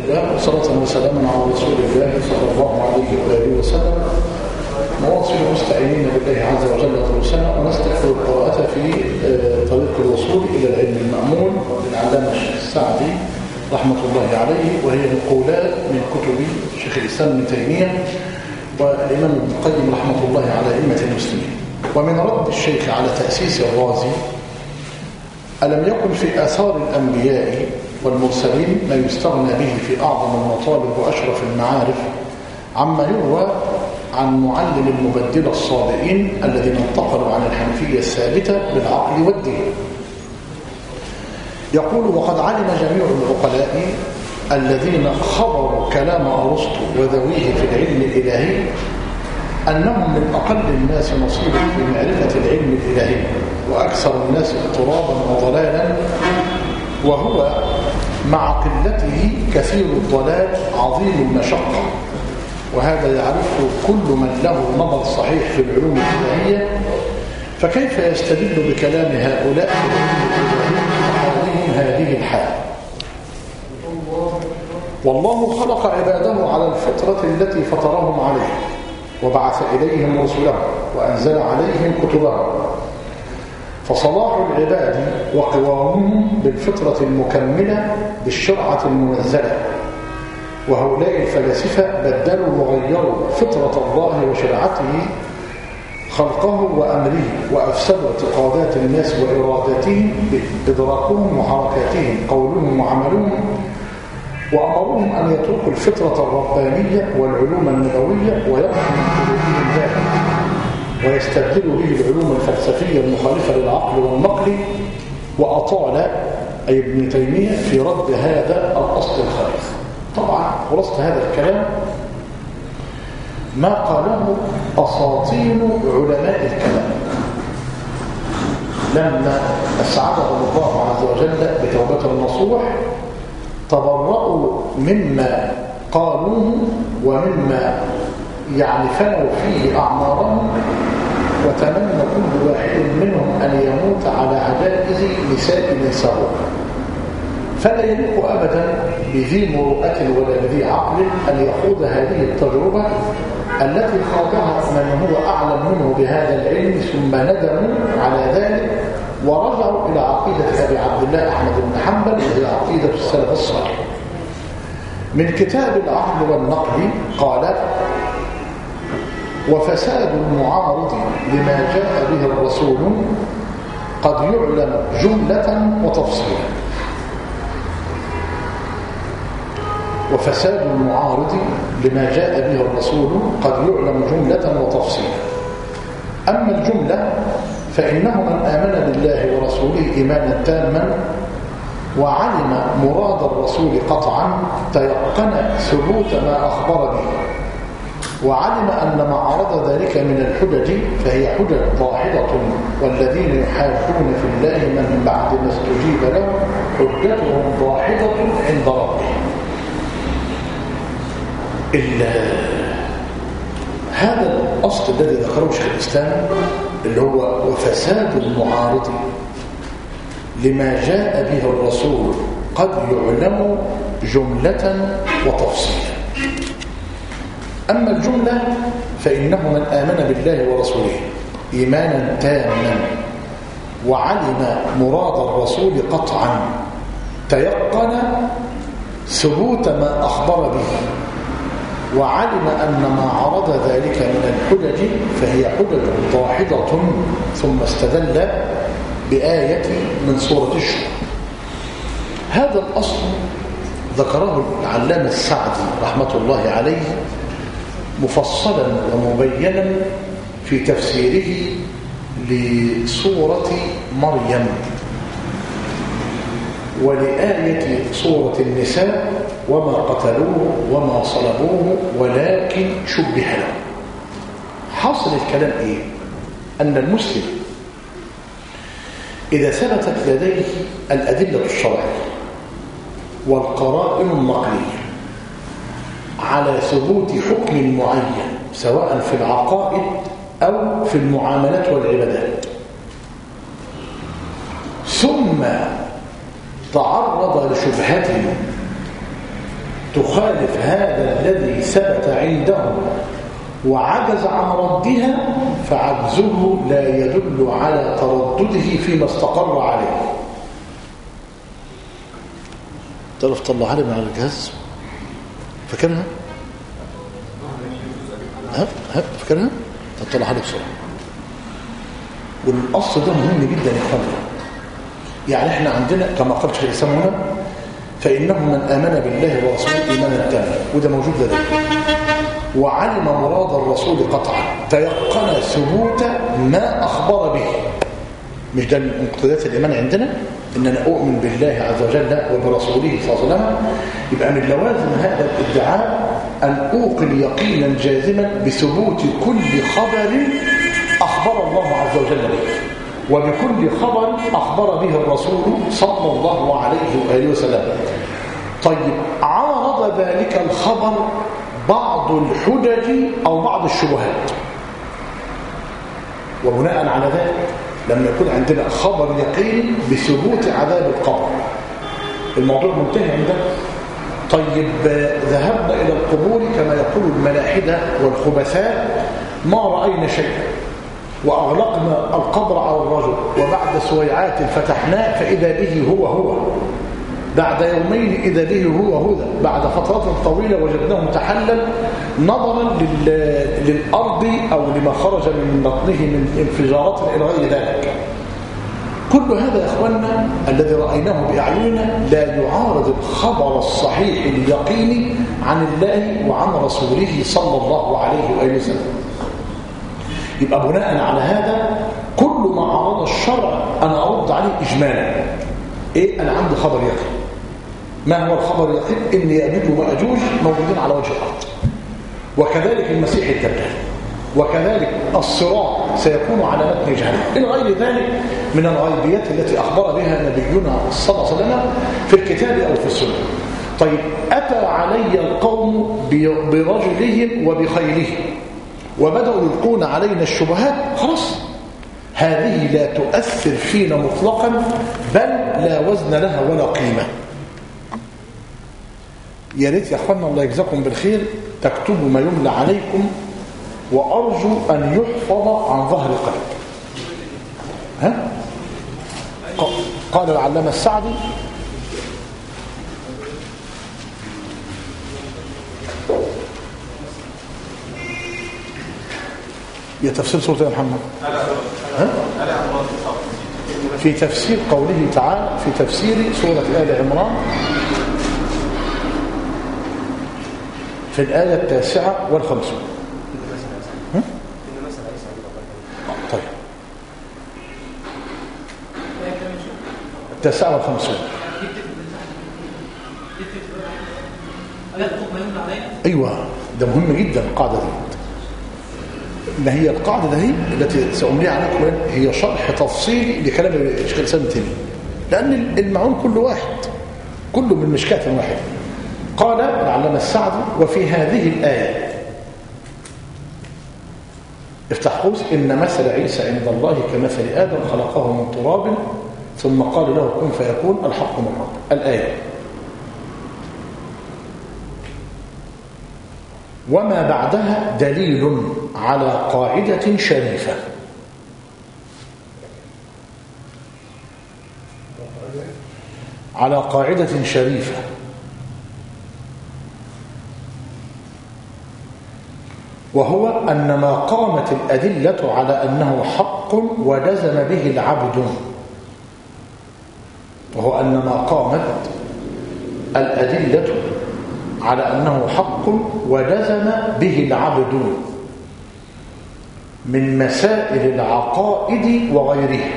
لله وصلاة وسلاما على رسول الله صلى الله عليه وآله وسلم. نواصل مستعينين بالله عز وجل دروسنا ونستكمل القراءة في طريق الوصول إلى العلم المأمول للعلامة السعدي رحمة الله عليه، وهي نقولات من كتب شيخ الإسلام ابن تيمية والإمام ابن القيم رحمة الله على أئمة المسلمين. ومن رد الشيخ على تأسيس الرازي: ألم يكن في آثار الأنبياء والمرسلين ما يستغنى به في أعظم المطالب وأشرف المعارف عما يروى عن معلم المبدل الصابئين الذين انتقلوا عن الحنفية الثابتة بالعقل والدين. يقول: وقد علم جميع العقلاء الذين خبروا كلام أرسطو وذويه في العلم الإلهي أنهم من أقل الناس نصيبا في معرفة العلم الإلهي وأكثر الناس اضطرابا وضلالا، وهو مع قلته كثير الضلال عظيم المشقة، وهذا يعرفه كل من له نظر صحيح في العلوم الإلهية. فكيف يستدل بكلام هؤلاء في العلم الإلهي وحالهم هذه الحال؟ والله خلق عباده على الفطرة التي فطرهم عليها، وبعث إليهم رسله وأنزل عليهم كتبه، فصلاح العباد وقوامهم بالفطرة المكملة بالشرعة المنزلة. وهؤلاء الفلاسفة بدلوا وغيروا فطرة الله وشرعته خلقه وأمره، وأفسدوا اعتقادات الناس وإراداتهم بإدراكهم وحركاتهم قولهم وعملهم، وأمروهم أن يتركوا الفطرة الربانية والعلوم النبوية ويقفوا من قلوبهم ذلك ويستبدلوا به العلوم الفلسفية المخالفة للعقل والنقل. وأطال أي ابن تيمية في رد هذا الأصل الخبيث. طبعا خلاصة هذا الكلام ما قاله أساطين علماء الكلام لما أسعدهم الله عز وجل بتوبة النصوح، تبرؤوا مما قالوه ومما فنوا فيه أعمارهم، وتمنى كل واحد منهم أن يموت على عجائز نساء نساء. فلا يليق أبدا بذي مروءة ولا بذي عقل أن يخوض هذه التجربة التي خاضها من هو أعلم منه بهذا العلم، ثم ندموا على ذلك ورجعوا إلى عقيدة أبي عبد الله أحمد بن حنبل، وهي عقيدة السلف الصالح. من كتاب العقل والنقل قال: وفساد المعارض لما جاء به الرسول قد يعلم جملة وتفصيلا. وفساد المعارض لما جاء به الرسول قد يعلم جملة وتفصيلا. أما الجملة فإنه من آمن بالله ورسوله إيمانا تاما وعلم مراد الرسول قطعا تيقن ثبوت ما أخبر به، وعلم أن ما عرض ذلك من الحجج فهي حجج ضاحضة، والذين يحاجون في الله من بعد ما استجيب له حجتهم ضاحضة عند ربهم. هذا الأصل الذي ذكره شيخ الإسلام اللي هو وفساد المعارض لما جاء به الرسول قد يعلم جملة وتفصيلا. أما الجملة فإنه من آمن بالله ورسوله إيمانا تاما وعلم مراد الرسول قطعا تيقن ثبوت ما أخبر به، وعلم أن ما عرض ذلك من الحجج فهي حجج ضاحضة، ثم استدل بآية من سورة الشورى. هذا الأصل ذكره العلامة السعدي رحمة الله عليه مفصلا ومبينا في تفسيره لسورة مريم ولآية سورة النساء: وما قتلوه وما صلبوه ولكن شبه له. حاصل الكلام إيه؟ أن المسلم إذا ثبتت لديه الأدلة الشرعية والقرائن النقلية على ثبوت حكم معين سواء في العقائد أو في المعاملات والعبادات، ثم تعرض لشبهة تخالف هذا الذي ثبت عنده وعجز عن ردها، فعجزه لا يدل على تردده فيما استقر عليه. تعرف طلع علي من على الجهاز؟ فاكرها؟ فاكرها؟ طلع علي بسرعة. والأصل ده مهم جدا يا اخوانا. يعني احنا عندنا كما قال شيخ الإسلام هنا: فإنه من آمن بالله ورسوله إيمانا تاما، وده موجود لديه، وعلم مراد الرسول قطعا، تيقن ثبوت ما أخبر به. مش ده مقتضيات الإيمان عندنا؟ إن أنا أؤمن بالله عز وجل وبرسوله صلى الله عليه وسلم. يبقى من لوازم هذا الادعاء أن أوقن يقينا جازما بثبوت كل خبر أخبر الله عز وجل به، وبكل خبر أخبر به الرسول صلى الله عليه وآله وسلم. طيب، عارض ذلك الخبر بعض الحجج أو بعض الشبهات، وبناء على ذلك لما يكون عندنا خبر يقين بثبوت عذاب القبر، الموضوع منتهي عندنا. طيب، ذهبنا إلى القبور كما يقول الملاحدة والخبثاء: ما رأينا شيئا، وأغلقنا القبر على الرجل، وبعد سويعات فتحناه فإذا به هو، بعد يومين إذا به هو، بعد فترات طويلة وجدناه متحلل نظرا للأرض أو لما خرج من بطنه من انفجارات إلى غير ذلك. كل هذا يا إخواننا الذي رأيناه بأعيننا لا يعارض الخبر الصحيح اليقيني عن الله وعن رسوله صلى الله عليه وآله وسلم. يبقى بناء على هذا كل ما عرض الشرع أنا أرد عليه إجمالا. إيه؟ أنا عندي خبر يقين. ما هو الخبر اليقين؟ إن يأجوج ومأجوج موجودين على وجه الأرض، وكذلك المسيح الدجال، وكذلك الصراط سيكون على متن جهنم، إلى غير ذلك من الغيبيات التي أخبر بها نبينا صلى الله عليه وسلم في الكتاب أو في السنة. طيب، أتى علي القوم برجلهم وبخيلهم وبدأوا يلقون علينا الشبهات، خلاص هذه لا تؤثر فينا مطلقا، بل لا وزن لها ولا قيمة. يا ريت يا اخوانا الله يجزاكم بالخير تكتبوا ما يملى عليكم، وأرجو أن يحفظ عن ظهر قلب. قال العلامة السعدي: يا تفسير سورة يا محمد في تفسير قوله تعالى، في تفسير سورة آل عمران في الآية 59. طيب، 59. ايوه، ده مهم جدا القاعده دي. ما هي القاعده دي التي سأمليها عليكم هي شرح تفصيلي لكلام الشيخ الإسلام ابن تيمية، لأن المعون كل واحد، كله من مشكاة واحد. قال العلامة السعدي: وفي هذه الآية افتح قوس إن مثل عيسى عند الله كمثل آدم خلقه من تراب ثم قال له كن فيكون الحق من رب. الآية. وما بعدها دليل على قاعدة شريفة. على قاعدة شريفة، وهو أن ما قامت الأدلة على أنه حق وجزم به العبد، وهو أن ما قامت الأدلة على أنه حق وجزم به العبد من مسائل العقائد وغيرها،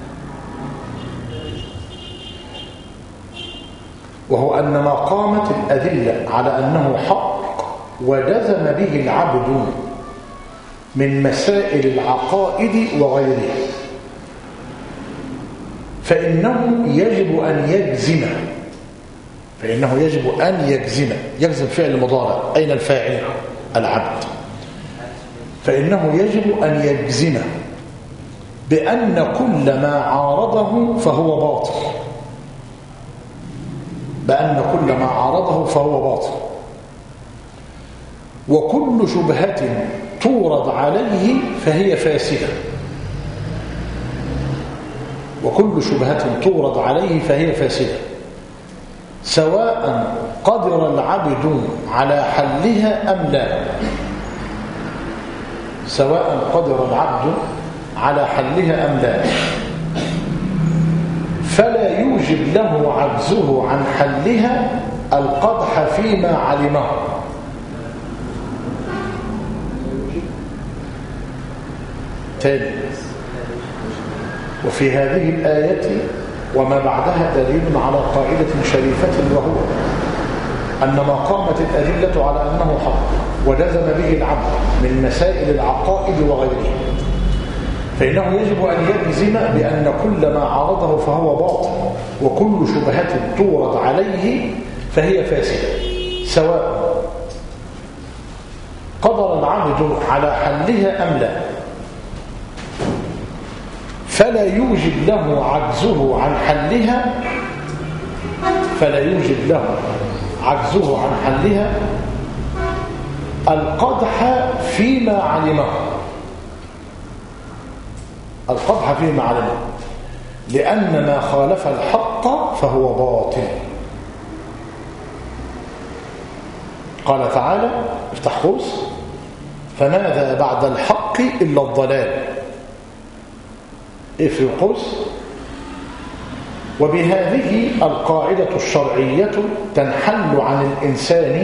وهو أن ما قامت الأدلة على أنه حق وجزم به العبد من مسائل العقائد وغيرها، فإنه يجب أن يجزم فعل مضارع. أين الفاعل؟ العبد. فإنه يجب أن يجزم بأن كل ما عارضه فهو باطل، وكل شبهة تورد عليه فهي فاسدة. وكل شبهة تورد عليه فهي فاسدة سواء قدر العبد على حلها أم لا. سواء قدر العبد على حلها أم لا، فلا يوجب له عجزه عن حلها القدح فيما علمه. تاني، وفي هذه الآية وما بعدها دليل على قاعدة شريفة، وهو أن ما قامت الأدلة على أنه حق وجزم به العبد من مسائل العقائد وغيره، فإنه يجب أن يجزم بأن كل ما عرضه فهو باطل، وكل شبهة تورد عليه فهي فاسدة سواء قدر العبد على حلها أم لا، فلا يوجب له عجزه عن حلها القدح فيما علمه. القدح فيما علمه، لأن ما خالف الحق فهو باطل. قال تعالى، افتح قوس، فماذا بعد الحق إلا الضلال. في قوس. وبهذه القاعدة الشرعية تنحل عن الإنسان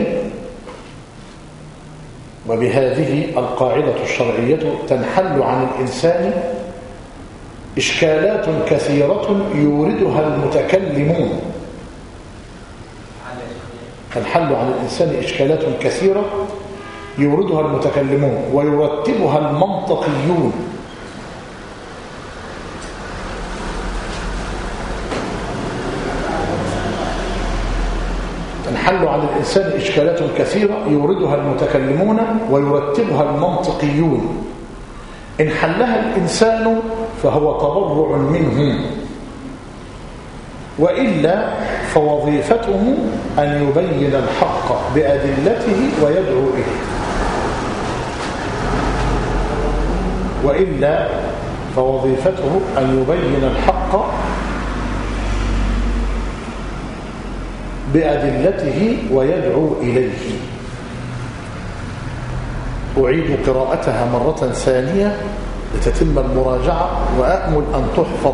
إشكالات كثيرة يوردها المتكلمون. ويرتبها المنطقيون. تنحل عن الإنسان إشكالات كثيرة يوردها المتكلمون ويرتبها المنطقيون. إن حلها الإنسان فهو تضرع منه، وإلا فوظيفته أن يبين الحق بأدلته ويدعو إليه. أعيد قراءتها مرة ثانية لتتم المراجعة، وأأمل أن تحفظ.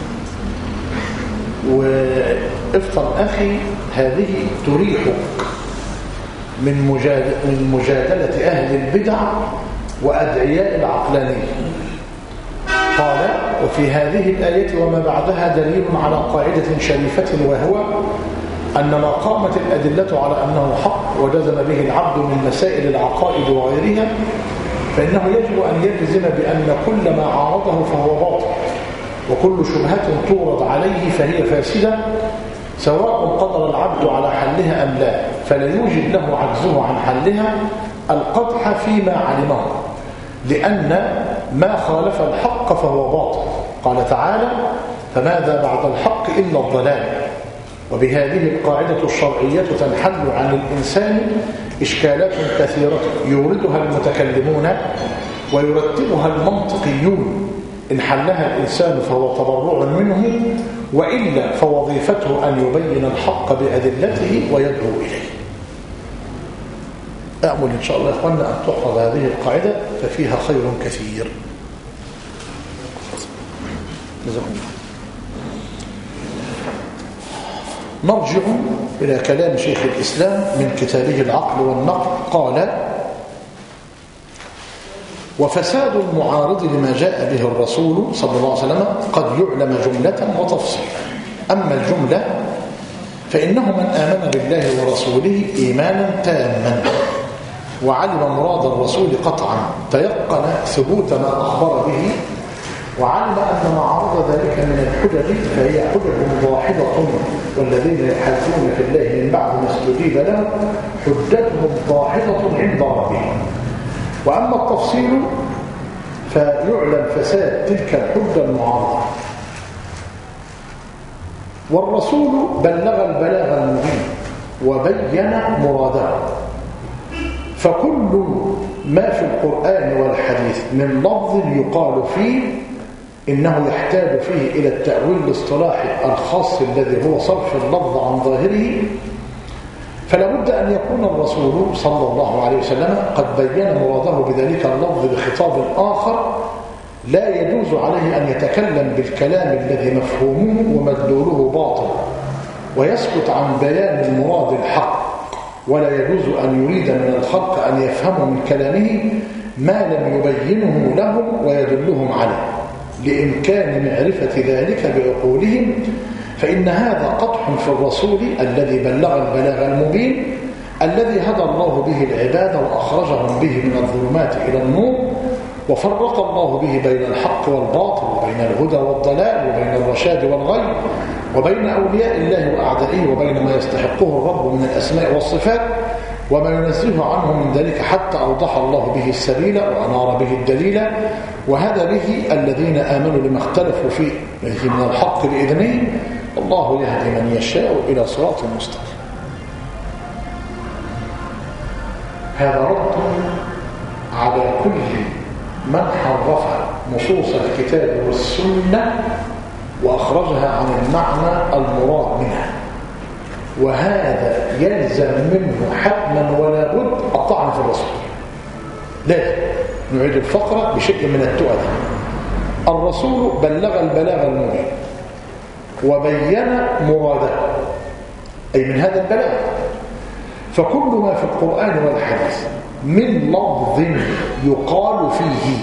وافطر أخي، هذه تريحك من مجادلة أهل البدع وأدعياء العقلانية. قال: وفي هذه الآية وما بعدها دليل على قاعدة شريفة، وهو أن ما قامت الأدلة على أنه حق وجزم به العبد من مسائل العقائد وغيرها، فإنه يجب أن يجزم بأن كل ما عارضه فهو باطل، وكل شبهة تورد عليه فهي فاسدة، سواء قدر العبد على حلها أم لا، فلا يوجد له عجزه عن حلها القدح فيما علمه، لأن ما خالف الحق فهو باطل. قال تعالى: فماذا بعد الحق إلا الضلال. وبهذه القاعدة الشرعية تنحل عن الإنسان إشكالات كثيرة يوردها المتكلمون ويرتبها المنطقيون. إن حلها الإنسان فهو تضرع منه، وإلا فوظيفته أن يبين الحق بأدلته ويدعو إليه. أأمل إن شاء الله يا أخوانا أن تحفظ هذه القاعدة، ففيها خير كثير. نرجع إلى كلام شيخ الإسلام من كتابه العقل والنقل. قال: وفساد المعارض لما جاء به الرسول صلى الله عليه وسلم قد يعلم جملة وتفصيلا. أما الجملة فإنه من آمن بالله ورسوله إيمانا تاما وعلم مراد الرسول قطعا، تيقن ثبوت ما أخبر به، وعلم أن ما عرض ذلك من الحجج فهي حجج ضاحضة، والذين يحاجون في الله من بعد ما استجيب لهم حجتهم ضاحضة عند ربهم. وأما التفصيل فيعلم فساد تلك الحجة المعارضة. والرسول بلغ البلاغ المبين وبين مراده، فكل ما في القرآن والحديث من لفظ يقال فيه إنه يحتاج فيه إلى التأويل الاصطلاحي الخاص الذي هو صرف اللفظ عن ظاهره، فلا بد أن يكون الرسول صلى الله عليه وسلم قد بين مراده بذلك اللفظ بخطاب آخر لا يجوز عليه أن يتكلم بالكلام الذي مفهومه ومدلوله باطل ويسكت عن بيان المراد الحق، ولا يجوز أن يريد من الخلق أن يفهموا من كلامه ما لم يبينه لهم ويدلهم عليه لإمكان معرفة ذلك بعقولهم، فإن هذا قدح في الرسول الذي بلغ البلاغ المبين الذي هدى الله به العباد وأخرجهم به من الظلمات إلى النور، وفرق الله به بين الحق والباطل وبين الهدى والضلال وبين الرشاد والغي وبين أولياء الله وأعدائه وبين ما يستحقه الرب من الأسماء والصفات وما ينزه عنه من ذلك، حتى أوضح الله به السبيل وأنار به الدليل وهدى به الذين آمنوا لما اختلفوا فيه من الحق بإذنه، الله يهدي من يشاء إلى صراط مستقيم. هذا رد على كل من حرف نصوص الكتاب والسنة وأخرجها عن المعنى المراد منها، وهذا يلزم منه حتما ولا بد الطعن في الرسول. لازم نعيد الفقرة بشيء من التؤدي. الرسول بلغ البلاغ المبين وبين مراده أي من هذا البلاغ، فكل ما في القرآن والحديث من لفظ يقال فيه،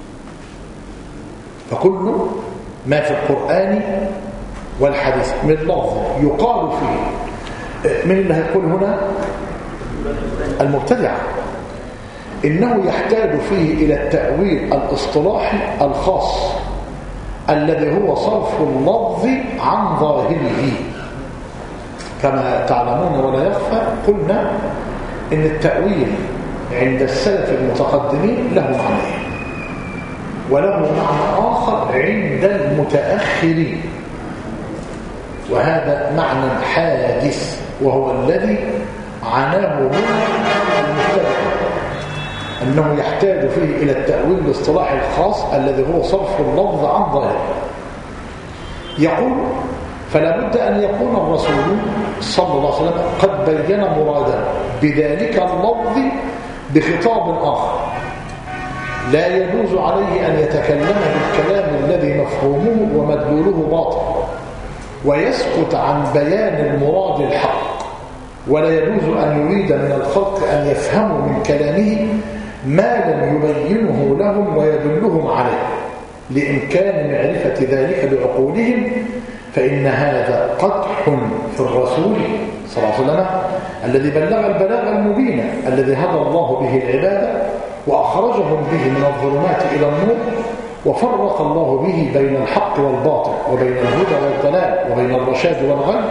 فكل ما في القرآن والحديث من لفظ يقال فيه. من اللي هيقول هنا؟ المبتدع. إنه يحتاج فيه إلى التأويل الاصطلاحي الخاص الذي هو صرف اللفظ عن ظاهره. كما تعلمون ولا يخفى قلنا إن التأويل عند السلف المتقدمين له معنى، وله معنى آخر عند المتأخرين، وهذا معنى حادث وهو الذي عناه هنا المبتدع، أنه يحتاج فيه إلى التأويل الاصطلاحي الخاص الذي هو صرف اللفظ عن ظاهره. يقول فلا بد أن يكون الرسول صلى الله عليه وسلم قد بين مراده بذلك اللفظ بخطاب آخر لا يجوز عليه أن يتكلم بالكلام الذي مفهومه ومدلوله باطل ويسكت عن بيان المراد الحق، ولا يجوز أن يريد من الخلق أن يفهموا من كلامه ما لم يبينه لهم ويدلهم عليه لإمكان معرفة ذلك بعقولهم، فإن هذا قدح في الرسول صلى الله عليه وسلم الذي بلغ البلاغ المبين الذي هدى الله به العباد وأخرجهم به من الظلمات إلى النور، وفرق الله به بين الحق والباطل وبين الهدى والضلال وبين الرشاد والغي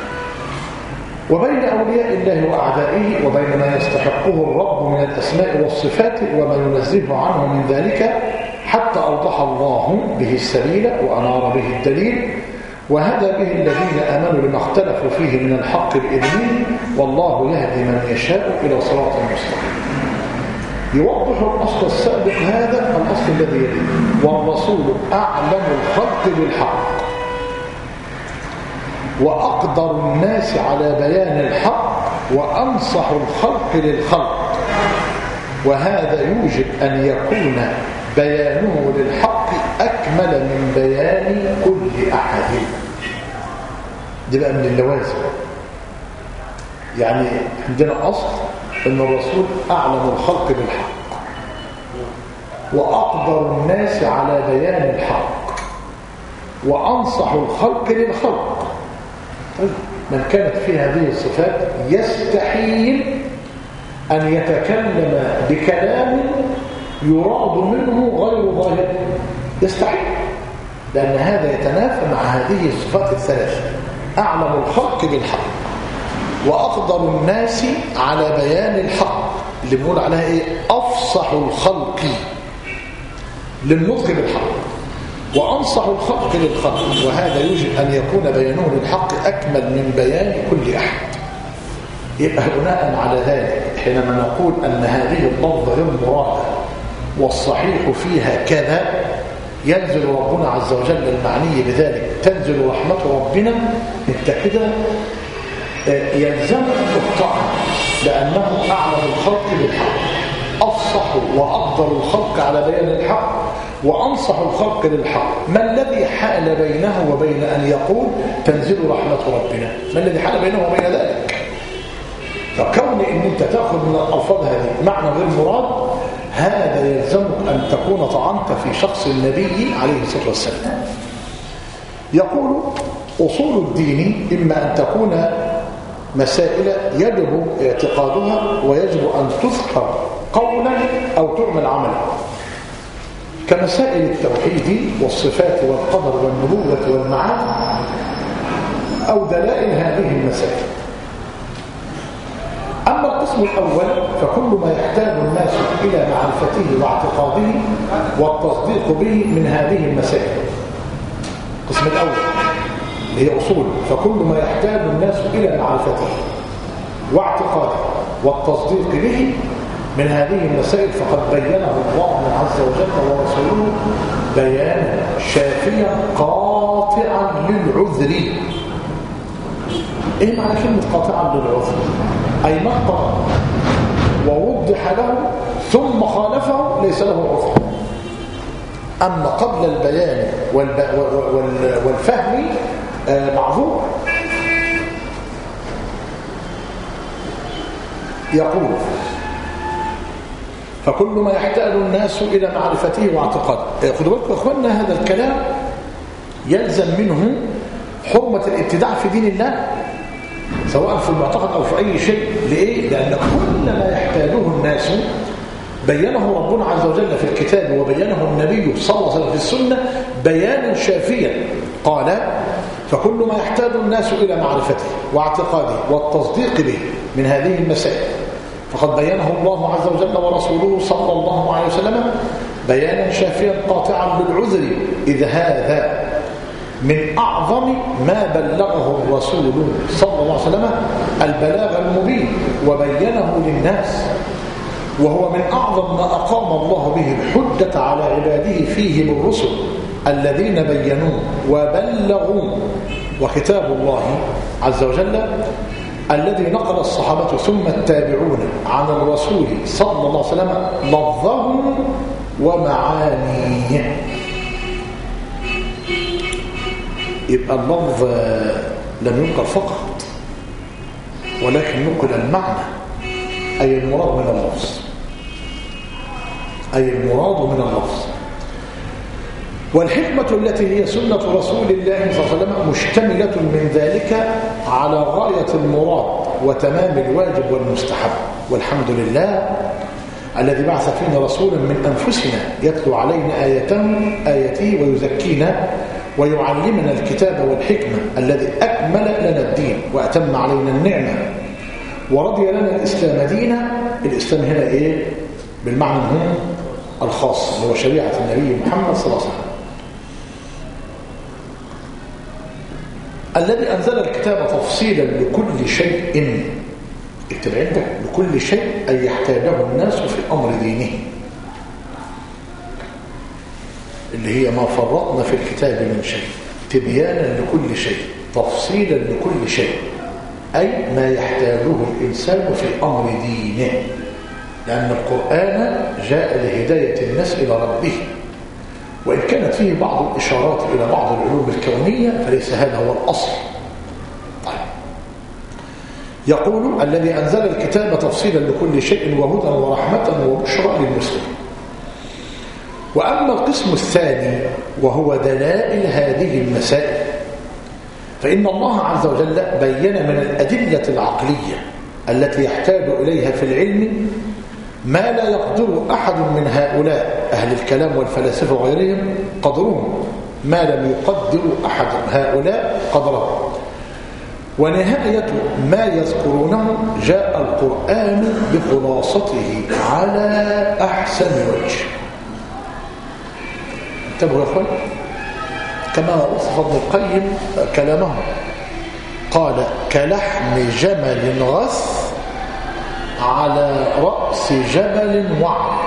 وبين أولياء الله وأعدائه وبين ما يستحقه الرب من الأسماء والصفات وما ينزه عنه من ذلك، حتى أوضح الله به السبيل وأنار به الدليل وهدى به الذين آمنوا لما اختلفوا فيه من الحق بإذنه، والله يهدي من يشاء إلى صراط مستقيم. يوضح الأصل السابق هذا الأصل الذي يليه: والرسول أعلم الخلق بالحق وأقدر الناس على بيان الحق وأنصح الخلق للخلق، وهذا يوجب أن يكون بيانه للحق أكمل من بيان كل أحد. دي بقى من اللوازم. يعني عندنا أصل أن الرسول أعلم الخلق بالحق وأقدر الناس على بيان الحق وأنصح الخلق للخلق. طيب من كانت في هذه الصفات يستحيل أن يتكلم بكلام يراد منه غير ظاهر، يستحيل، لأن هذا يتنافى مع هذه الصفات الثلاثة: أعلم الخلق بالحق وأقدر الناس على بيان الحق، اللي بنقول عليها إيه؟ أفصح الخلق للنطق بالحق، وأنصح الخلق للخلق، وهذا يوجب أن يكون بيانه للحق أكمل من بيان كل أحد. يبقى بناء على ذلك حينما نقول أن هذه اللفظة غير مرادة والصحيح فيها كذا، ينزل ربنا عز وجل المعني بذلك تنزل رحمة ربنا، انت كده يلزمك الطعن، لأنه أعلم الخلق بالحق، أفصح وأفضل الخلق على بيان الحق، وأنصح الخلق للحق. ما الذي حال بينه وبين أن يقول تنزل رحمة ربنا؟ ما الذي حال بينه وبين ذلك؟ فكون إن أنت تأخذ من الألفاظ هذه معنى غير مراد، هذا يلزمك أن تكون طعنت في شخص النبي عليه الصلاة والسلام. يقول أصول الدين إما أن تكون مسائل يجب اعتقادها ويجب أن تذكر قولا أو تعمل عملا، كمسائل التوحيد والصفات والقدر والنبوة والمعاد أو دلائل هذه المسائل. أما القسم الأول فكل ما يحتاج الناس إلى معرفته واعتقاده والتصديق به من هذه المسائل. القسم الأول هي أصول، فكل ما يحتاج الناس إلى معرفته واعتقاده والتصديق به من هذه المسائل فقد بينه الله عز وجل ورسوله بيانا شافيا قاطعا للعذر. ايه معنى كلمة قاطعا للعذر؟ أي نقطع ووضح له ثم خالفه ليس له عذر. أما قبل البيان والفهم معذور. يقول فكل ما يحتاج الناس إلى معرفته واعتقاده. خدوا بالكم يا أخواننا، هذا الكلام يلزم منه حرمة الابتداع في دين الله سواء في المعتقد أو في أي شيء. لإيه؟ لأن كل ما يحتاجه الناس بينه ربنا عز وجل في الكتاب وبينه النبي صلى الله عليه وسلم في السنة بيانا شافيا. قال فكل ما يحتاج الناس إلى معرفته واعتقاده والتصديق به من هذه المسائل فقد بينه الله عز وجل ورسوله صلى الله عليه وسلم بيانا شافيا قاطعا للعذر، إذ هذا من أعظم ما بلغه الرسول صلى الله عليه وسلم البلاغ المبين وبينه للناس، وهو من أعظم ما أقام الله به الحجة على عباده فيه بالرسل الذين بينوه وبلغوه. وكتاب الله عز وجل الذي نقل الصحابة ثم التابعون عن الرسول صلى الله عليه وسلم لفظه ومعانيه. يبقى اللفظ لم ينقل فقط ولكن نقل المعنى، أي المراد من اللفظ، أي المراد من اللفظ. والحكمة التي هي سنة رسول الله صلى الله عليه وسلم مشتملة من ذلك على غاية المراد وتمام الواجب والمستحب. والحمد لله الذي بعث فينا رسولا من أنفسنا يتلو علينا آياته ويزكينا ويعلمنا الكتاب والحكمة، الذي أكمل لنا الدين وأتم علينا النعمة ورضي لنا الإسلام دينا. الإسلام هنا إيه؟ بالمعنى هنا الخاص هو شريعة النبي محمد صلى الله عليه وسلم الذي أنزل الكتاب تفصيلا لكل شيء. اكتب عندك لكل شيء أي يحتاجه الناس في أمر دينه، اللي هي ما فرطنا في الكتاب من شيء، تبيانا لكل شيء تفصيلا لكل شيء، أي ما يحتاجه الإنسان في أمر دينه، لأن القرآن جاء لهداية الناس إلى ربه، وإن كانت فيه بعض الإشارات إلى بعض العلوم الكونية فليس هذا هو الأصل. طيب. يقول الذي أنزل الكتاب تفصيلا لكل شيء وهدى ورحمة وبشرى للمسلمين. وأما القسم الثاني وهو دلائل هذه المسائل فإن الله عز وجل بين من الأدلة العقلية التي يحتاج إليها في العلم ما لا يقدر أحد من هؤلاء أهل الكلام والفلاسفة وغيرهم قدرهم، ما لم يقدر أحد هؤلاء قدره. ونهاية ما يذكرونه جاء القرآن بخلاصته على أحسن وجه. انتبهوا يا أخوان، كما وصف ابن القيم كلامه قال كلحم جمل غث على رأس جبل وعر،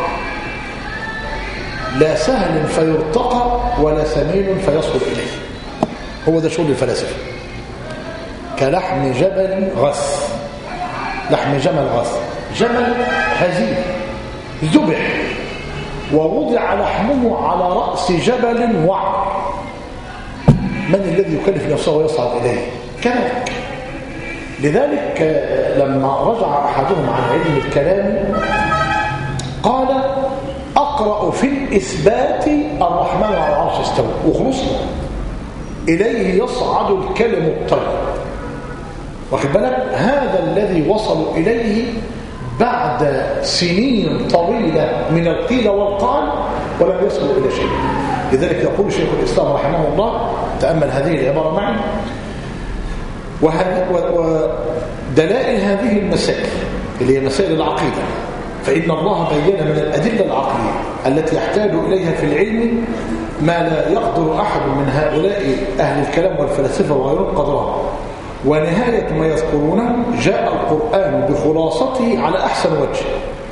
لا سهل فيرتقى ولا سمين فيصل إليه. هو ده شغل الفلاسفة. كلحم جبل غث، لحم جمل غث، جمل هزيل ذبح ووضع لحمه على رأس جبل وعر، من الذي يكلف نفسه ويصعد إليه؟ كذلك. لذلك لما رجع أحدهم عن علم الكلام قال أقرأ في الإثبات الرحمن على العرش استوى، وخلصنا إليه يصعد الكلم الطيب. واخد بالك؟ هذا الذي وصلوا إليه بعد سنين طويلة من القيل والقال ولم يصلوا إلى شيء. لذلك يقول شيخ الإسلام رحمه الله، تأمل هذه العبارة معي، ودلائل هذه المسائل اللي هي مسائل العقيدة، فإن الله بين من الأدلة العقلية التي يحتاج إليها في العلم ما لا يقدر أحد من هؤلاء أهل الكلام والفلاسفة وغيرهم قدرها. ونهاية ما يذكرونه جاء القرآن بخلاصته على أحسن وجه،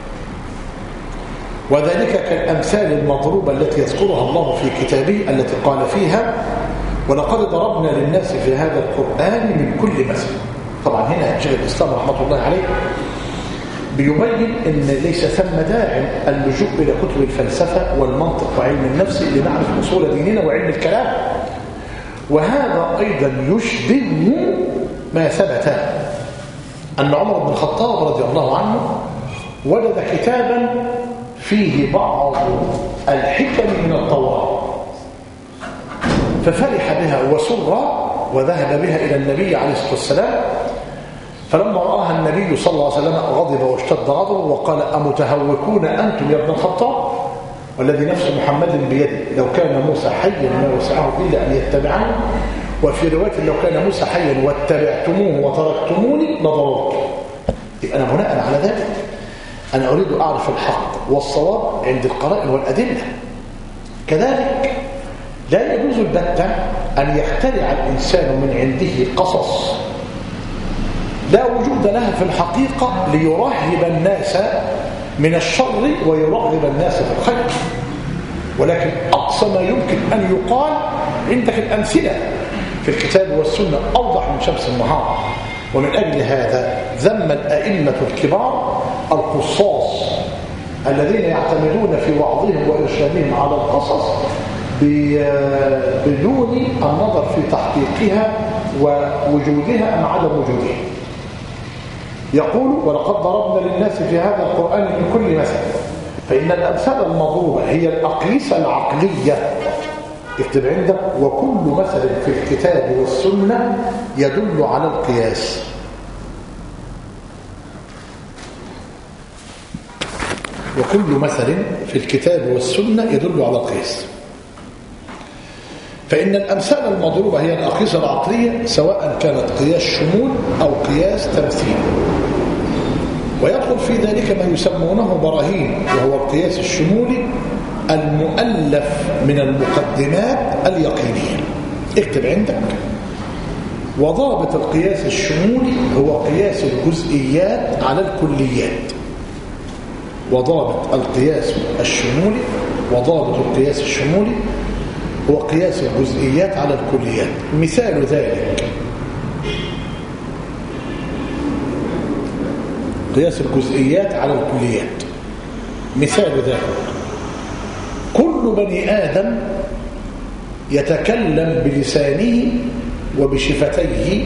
وذلك كالأمثال المضروبة التي يذكرها الله في كتابه التي قال فيها ولقد ضربنا للناس في هذا القرآن من كل مثل. طبعا هنا شيخ الإسلام رحمة الله عليه بيبين أن ليس ثم داعي اللجوء إلى كتب الفلسفة والمنطق وعلم النفس لنعرف أصول ديننا وعلم الكلام. وهذا أيضا يشبه ما ثبت أن عمر بن الخطاب رضي الله عنه وجد كتابا فيه بعض الحكم من التوراة ففرح بها وسر وذهب بها إلى النبي عليه الصلاة والسلام. فلما رآها النبي صلى الله عليه وسلم غضب واشتد غضبه وقال أمتهوكون أنتم يا ابن الخطاب والذي نفس محمد بيده لو كان موسى حيا ما وسعه إلا أن يتبعني، وفي رواية لو كان موسى حيا واتبعتموه وتركتموني لضررت. أنا بناء على ذلك أنا أريد أعرف الحق والصواب عند القرائن والأدلة. كذلك لا يجوز البتة أن يخترع الإنسان من عنده قصص لا وجود لها في الحقيقة ليرهب الناس من الشر ويرغب الناس في الخير. ولكن أقصى ما يمكن أن يقال عندك الأمثلة في الكتاب والسنة أوضح من شمس النهار. ومن أجل هذا ذم الأئمة الكبار القصاص الذين يعتمدون في وعظهم وإرشادهم على القصص بدون النظر في تحقيقها ووجودها أم عدم وجودها. يقول ولقد ضربنا للناس في هذا القرآن من كل مثل، فإن الأمثال المضروبة هي الأقيسة العقلية. اكتب عندك وكل مثل في الكتاب والسنة يدل على القياس. وكل مثل في الكتاب والسنة يدل على القياس. فإن الأمثال المضروبة هي الأقيسة العقلية سواء كانت قياس شمول أو قياس تمثيل. ويدخل في ذلك ما يسمونه براهين، وهو القياس الشمولي المؤلف من المقدمات اليقينية. اكتب عندك وضابط القياس الشمولي هو قياس الجزئيات على الكليات. وضابط القياس الشمولي وضابط القياس الشمولي هو قياس الجزئيات على الكليات. مثال ذلك قياس الجزئيات على الكليات. مثال ذلك كل بني آدم يتكلم بلسانه وبشفتيه،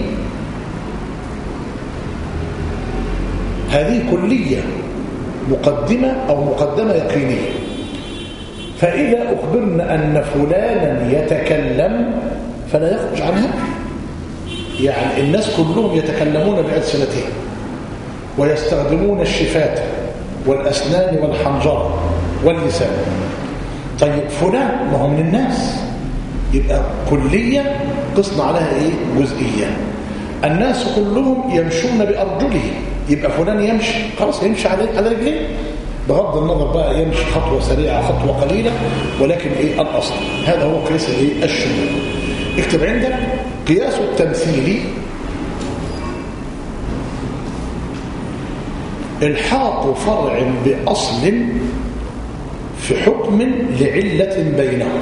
هذه كلية مقدمة أو مقدمة يقينية. فإذا أخبرنا أن فلانا يتكلم فلا يخرج عنها. يعني الناس كلهم يتكلمون بألسنتهم ويستخدمون الشفات والأسنان والحنجرة واللسان. طيب فلان ما هو من الناس، يبقى كلية قصنا عليها إيه؟ جزئية. الناس كلهم يمشون بأرجلهم، يبقى فلان يمشي خلاص يمشي على رجليه بغض النظر بقى يمشي خطوة سريعة خطوة قليلة، ولكن إيه الأصل. هذا هو قياس الإيه؟ الشمول. اكتب عندك قياس التمثيلي الحاق فرع بأصل في حكم لعلة بينهم.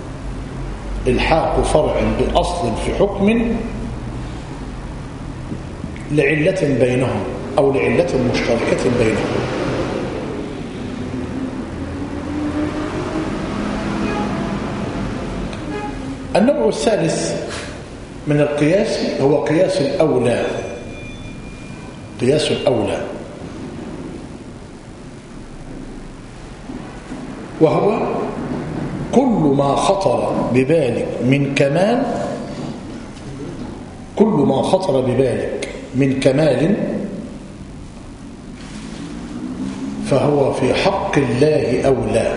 الحاق فرع بأصل في حكم لعلة بينهم أو لعلة مشتركة بينهم. النوع الثالث من القياس هو قياس الأولى. قياس الأولى وهو كل ما خطر ببالك من كمال، كل ما خطر ببالك من كمال فهو في حق الله أولى.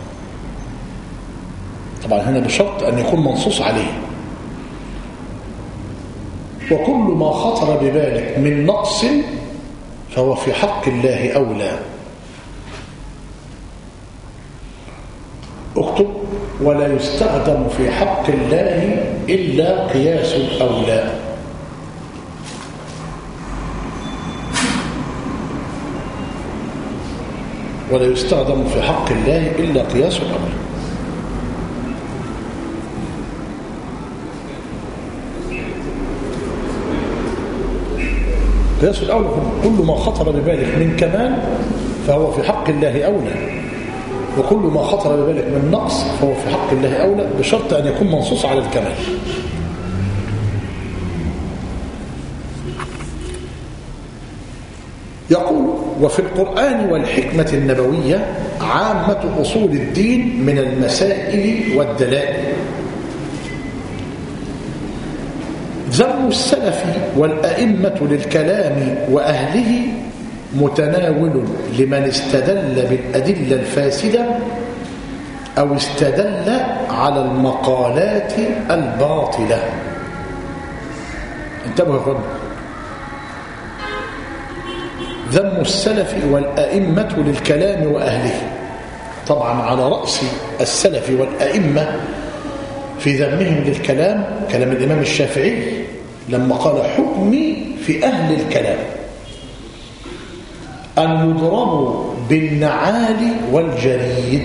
طبعا هنا بشرط أن يكون منصوص عليه. وكل ما خطر ببالك من نقص فهو في حق الله أولى. اكتب: ولا يستخدم في حق الله إلا قياس الأولى. ولا يستخدم في حق الله إلا قياس الأولى. قياس الأولى كل ما خطر ببالك من كمال فهو في حق الله أولى، وكل ما خطر ببالك من نقص فهو في حق الله أولى، بشرط أن يكون منصوص على الكمال. يقول: وفي القرآن والحكمة النبوية عامة أصول الدين من المسائل والدلائل. ذم السلف والأئمة للكلام وأهله متناول لمن استدل بالأدلة الفاسدة أو استدل على المقالات الباطلة. انتبهوا يا اخوان: ذم السلف والأئمة للكلام وأهله. طبعا على رأس السلف والأئمة في ذمهم للكلام كلام الإمام الشافعي لما قال: حكمي في أهل الكلام أن يضربوا بالنعال والجريد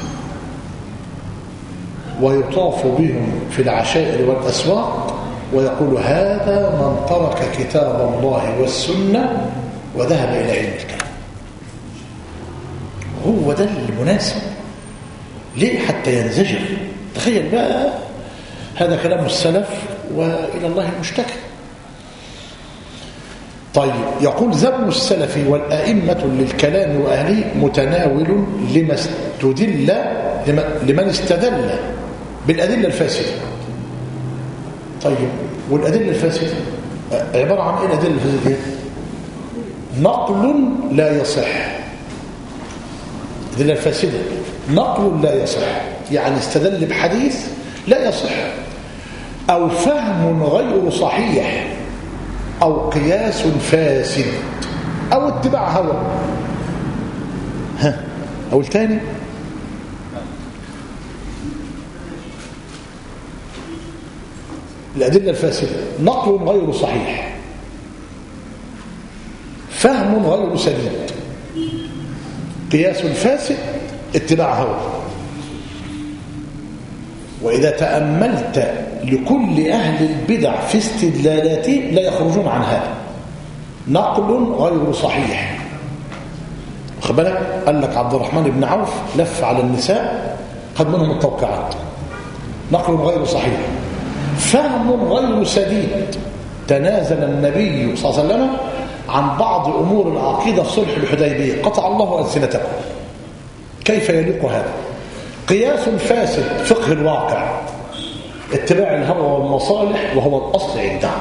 ويطاف بهم في العشائر والأسواق، ويقول: هذا من ترك كتاب الله والسنة وذهب إلى علم الكلام. هو ده المناسب. ليه؟ حتى ينزجر. تخيل بقى، هذا كلام السلف وإلى الله المشتكى. طيب، يقول: ذم السلف والأئمة للكلام وأهله متناول لمن استدل بالأدلة الفاسدة. طيب، والأدلة الفاسدة عبارة عن إيه؟ الأدلة الفاسدة نقل لا يصح. الأدلة الفاسدة نقل لا يصح، يعني استدل بحديث لا يصح، أو فهم غير صحيح، أو قياس فاسد، أو اتباع هوى. أو الثاني الأدلة الفاسدة نقل غير صحيح، فهم غير سديد، قياس فاسد، اتباع هوى. وإذا تأملت لكل أهل البدع في استدلالاتهم لا يخرجون عن هذا: نقل غير صحيح. واخد بالك؟ قال لك عبد الرحمن بن عوف لف على النساء، خد منهم التوقيعات. نقل غير صحيح، فهم غير سديد. تنازل النبي صلى الله عليه وسلم عن بعض أمور العقيدة في صلح الحديبية، قطع الله ألسنتكم. كيف يليق هذا؟ قياس فاسد، فقه الواقع، اتباع الهوى والمصالح، وهو الأصل عندهم.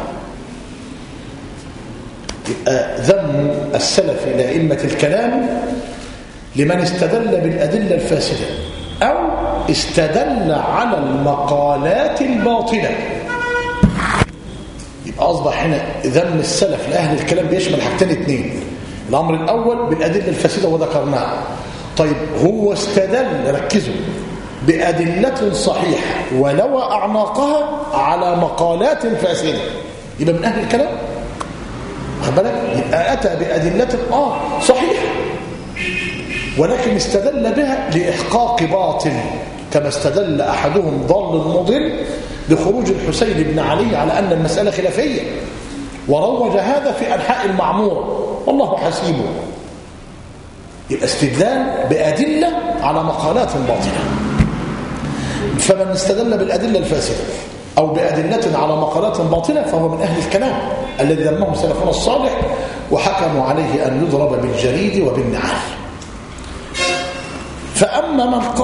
يبقى ذم السلف لأئمة الكلام لمن استدل بالأدلة الفاسدة أو استدل على المقالات الباطلة. يبقى أصبح هنا ذم السلف لأهل الكلام بيشمل حاجتين اتنين: الأمر الأول بالأدلة الفاسدة وذكرناها. طيب، هو استدل، ركزوا، بأدلة صحيحة ولو أعناقها على مقالات فاسدة، يبقى من أهل الكلام. يبقى أتى بأدلة صحيحة، ولكن استدل بها لإحقاق باطل، كما استدل أحدهم ضال مضل بخروج الحسين بن علي على أن المسألة خلافية، وروج هذا في أنحاء المعمورة والله حسيبه. يبقى استدلال بأدلة على مقالات باطلة. فمن استدل بالأدلة الفاسدة أو بأدلة على مقالات باطلة فهو من أهل الكلام الذي ذمهم سلفنا الصالح وحكموا عليه أن يضرب بالجريد وبالنعال. فأما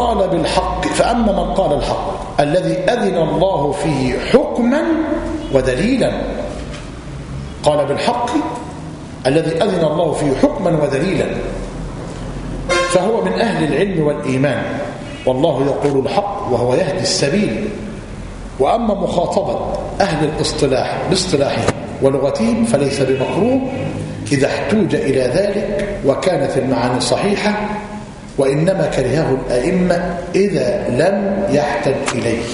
من قال الحق الذي أذن الله فيه حكما ودليلا، قال بالحق الذي أذن الله فيه حكما ودليلا، فهو من أهل العلم والإيمان، والله يقول الحق وهو يهدي السبيل. وأما مخاطبة أهل الاصطلاح باصطلاحهم ولغتهم فليس بمكروه إذا احتوج إلى ذلك وكانت المعاني صحيحة، وإنما كرهه الأئمة إذا لم يحتج إليه.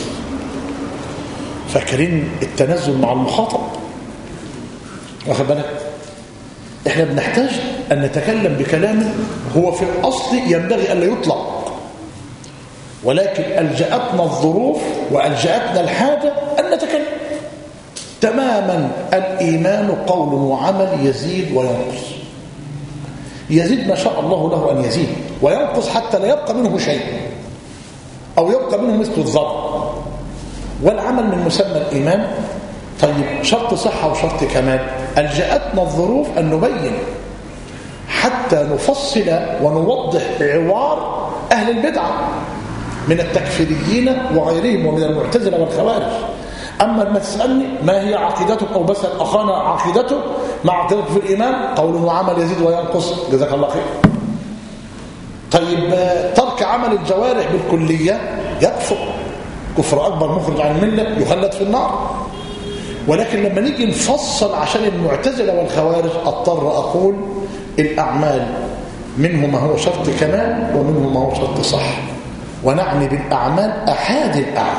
فاكرين التنزل مع المخاطب؟ واخد بالك؟ احنا بنحتاج أن نتكلم بكلام هو في الأصل ينبغي أن لا يطلق، ولكن ألجأتنا الظروف وألجأتنا الحاجة أن نتكلم. تماما الإيمان قول وعمل يزيد وينقص، يزيد ما شاء الله له أن يزيد، وينقص حتى لا يبقى منه شيء أو يبقى منه مثل الذرة. والعمل من مسمى الإيمان. طيب شرط صحة وشرط كمال، ألجأتنا الظروف أن نبين حتى نفصل ونوضح عوار أهل البدعة من التكفيريين وغيرهم ومن المعتزلة والخوارج. أما ما تسألني ما هي عقيدتك أو بسأل أخانا عقيدته مع عقيدتك في الإيمان، قول وعمل يزيد وينقص، جزاك الله خير. طيب ترك عمل الجوارح بالكلية يكفر كفر أكبر مخرج عن الملة يخلد في النار. ولكن لما نيجي نفصل عشان المعتزلة والخوارج أضطر أقول الأعمال منه ما هو شرط كمال ومنه ما هو شرط صح، ونعني بالأعمال أحاد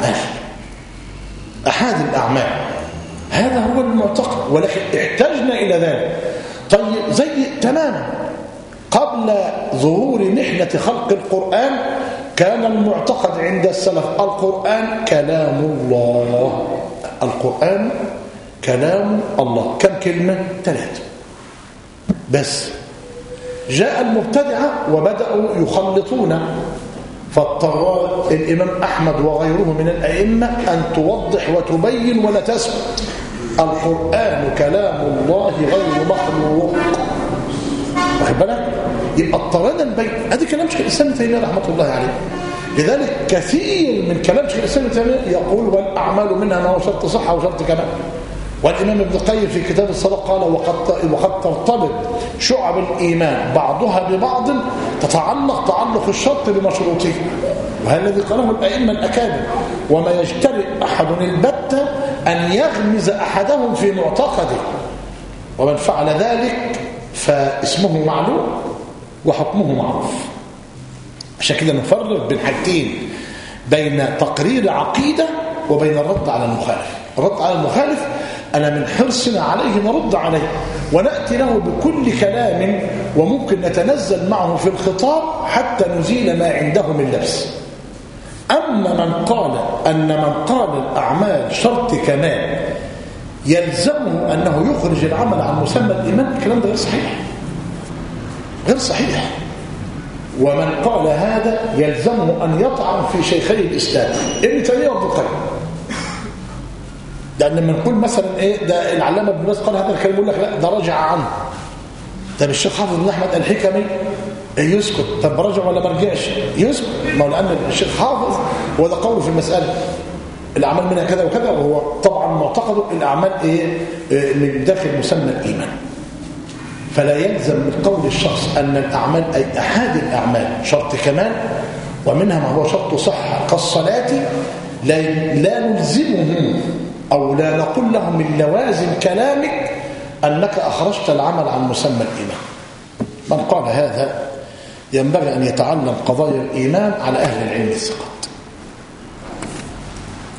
الأعمال. هذا هو المعتقد، ولكن احتاجنا إلى ذلك. طيب زي تماما قبل ظهور محنة خلق القرآن كان المعتقد عند السلف القرآن كلام الله، القرآن كلام الله. كم كلمة؟ 3 بس. جاء المبتدعة وبدأوا يخلطون، فاضطر الإمام أحمد وغيره من الأئمة أن توضح وتبين ولا تسكت. القرآن كلام الله غير مخلوق. واخد بالك؟ يبقى اضطرينا نبين. ادي كلام شيخ الإسلام ابن تيمية رحمة الله عليه. لذلك كثير من كلام شيخ الإسلام ابن تيمية يقول والأعمال منها ما هو شرط صحة وشرط كمال. والإمام ابن القيم في كتاب الصلاة قال وقد ترتبط شعب الإيمان بعضها ببعض تتعلق تعلق الشرط بمشروطه، وهذا الذي قاله الأئمة الأكابر. وما يجترئ أحد البتة أن يغمز أحدهم في معتقده، ومن فعل ذلك فاسمه معلوم وحكمه معروف. عشان كده نفرق بين حاجتين، بين تقرير عقيدة وبين الرد على المخالف. الرد على المخالف أنا من حرصنا عليه نرد عليه ونأتي له بكل كلام، وممكن نتنزل معه في الخطاب حتى نزيل ما عنده من لبس. أما من قال أن من قال الأعمال شرط كمال يلزمه أنه يخرج العمل عن مسمى الإيمان، الكلام ده غير صحيح، غير صحيح. ومن قال هذا يلزمه أن يطعن في شيخي الإسلام ابن تيمية وابن القيم. لأن لما نقول مثلا إيه ده العلامة ابن باز قال هذا الكلام، يقول لك لا ده رجع عنه. طب الشيخ حافظ بن أحمد الحكمي يسكت، طب رجع ولا ما رجعش؟ يسكت. ما هو لأن الشيخ حافظ هو ده قوله في المسألة الأعمال منها كذا وكذا، وهو طبعا معتقده الأعمال إيه من داخل مسمى الإيمان. فلا يلزم من قول الشخص أن الأعمال أي أحد الأعمال شرط كمال ومنها ما هو شرط صحة كالصلاة، لا نلزمهم أو لا نقول لهم من لوازم كلامك أنك أخرجت العمل عن مسمى الإيمان. من قال هذا ينبغي أن يتعلم قضايا الإيمان على أهل العلم الثقات.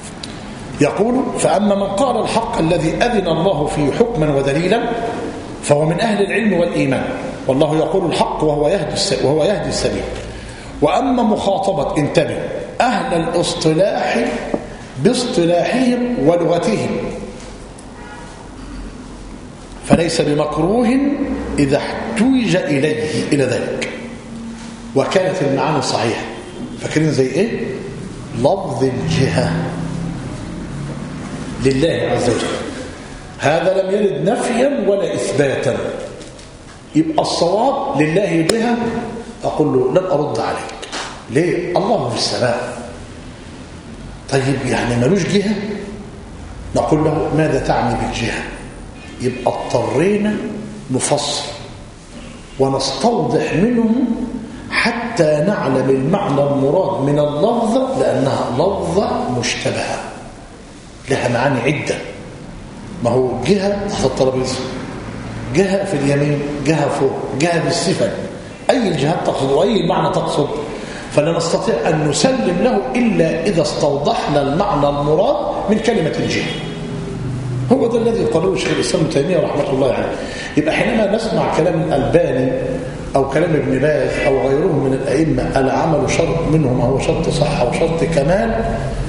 يقول فأما من قال الحق الذي أذن الله فيه حكما ودليلا فهو من أهل العلم والإيمان، والله يقول الحق وهو يهدي السبيل. وأما مخاطبة، انتبه، أهل الاصطلاح باصطلاحهم ولغتهم فليس بمكروه إذا احتوج إلى ذلك وكانت المعاني صحيحة. فاكرين زي إيه؟ لفظ الجهة لله عز وجل، هذا لم يرد نفيا ولا إثباتا، يبقى الصواب لله جهة. أقول له لن أرد عليك، ليه؟ الله في السماء. طيب يعني ملوش جهة؟ نقول له ماذا تعني بالجهة؟ يبقى اضطرينا نفصل ونستوضح منه حتى نعلم المعنى المراد من اللفظة، لأنها لفظة مشتبهة لها معاني عدة. ما هو جهة تحت الترابيزة، جهة في اليمين، جهة فوق، جهة بالسفل، أي الجهات تقصد وأي معنى تقصد؟ فلا نستطيع أن نسلم له إلا إذا استوضحنا المعنى المراد من كلمة الجهة. هو ده الذي قاله الشيخ الإسلام ابن تيمية رحمة الله عليه. يبقى حينما نسمع كلام الألباني أو كلام ابن باز أو غيرهم من الأئمة العمل شرط منهم هو شرط صحة وشرط كمال،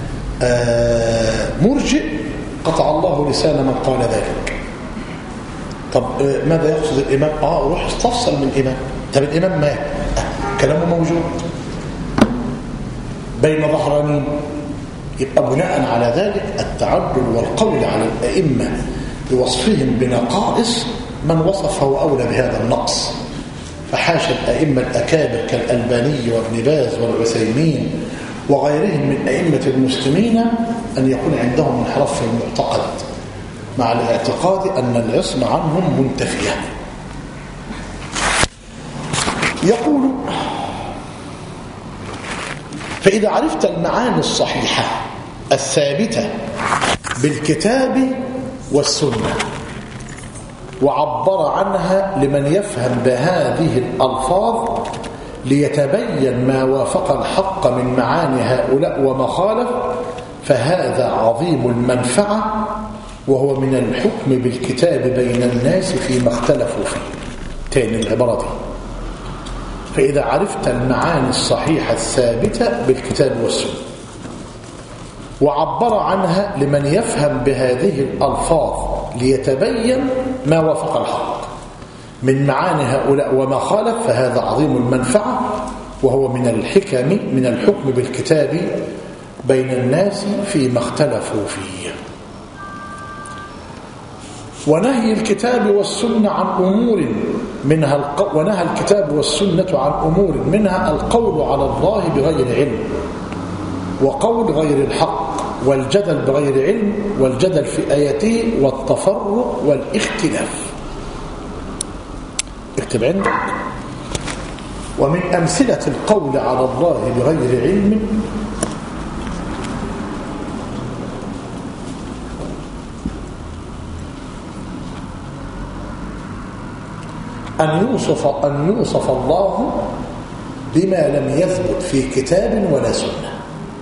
مرجئ قطع الله لسان من قال ذلك. طب ماذا يقصد الإمام؟ روح استفصل من الإمام. طب الإمام مات، كلامه موجود بين ظهرانين، يبقى بناء على ذلك التعدل والقول على الأئمة بوصفهم بنقائص من وصفه أولى بهذا النقص. فحاشا الأئمة الأكابر كالألباني وابن باز والعثيمين وغيرهم من أئمة المسلمين أن يكون عندهم انحراف في المعتقد مع الاعتقاد أن العصمة عنهم منتفية. يقول: فإذا عرفت المعاني الصحيحة الثابتة بالكتاب والسنة وعبر عنها لمن يفهم بهذه الألفاظ ليتبين ما وافق الحق من معاني هؤلاء وما خالف، فهذا عظيم المنفعة وهو من الحكم بالكتاب بين الناس فيما اختلفوا فيه. تاني العبارة دي: فإذا عرفت المعاني الصحيحة الثابتة بالكتاب والسنة وعبر عنها لمن يفهم بهذه الألفاظ ليتبين ما وافق الحق من معاني هؤلاء وما خالف، فهذا عظيم المنفعة وهو من الحكم بالكتاب بين الناس فيما اختلفوا فيه. ونهي الكتاب والسنة عن أمور منها ونهى الكتاب والسنة عن أمور منها القول على الله بغير علم وقول غير الحق والجدل بغير علم والجدل في آياته والتفرق والاختلاف. اكتب عندك: ومن أمثلة القول على الله بغير علم أن يوصف الله بما لم يثبت في كتاب ولا سنة،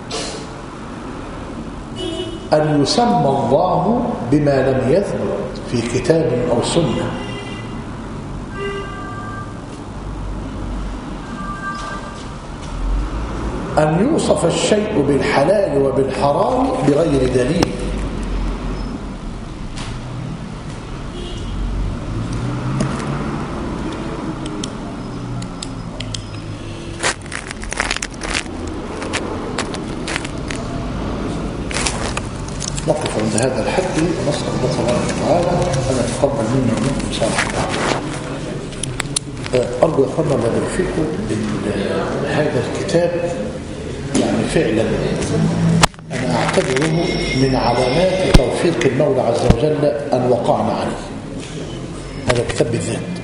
أن يسمى الله بما لم يثبت في كتاب أو سنة، أن يوصف الشيء بالحلال وبالحرام بغير دليل، نقف عند هذا الحد ونسأل الله تبارك وتعالى أن يتقبل منا ومنكم صالح الأعمال. أرجو أخوانا الله يبارك فيكم هذا الكتاب يعني فعلا أنا أعتبره من علامات توفيق المولى عز وجل أن وقعنا عليه. هذا الكتاب بالذات